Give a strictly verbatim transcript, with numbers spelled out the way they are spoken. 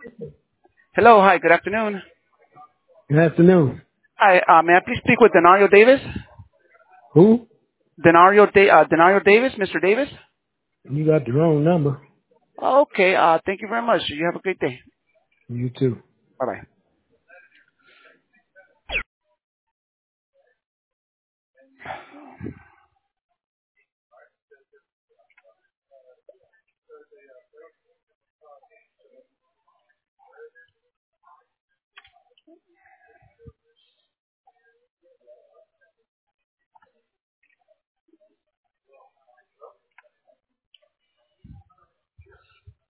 Hello. Hi. Good afternoon. Good afternoon. Hi. Uh, may I please speak with Denario Davis? Who? Denario, da- uh, Denario Davis, Mister Davis? You got the wrong number. Okay. Uh, thank you very much. You have a great day. You too. Bye-bye.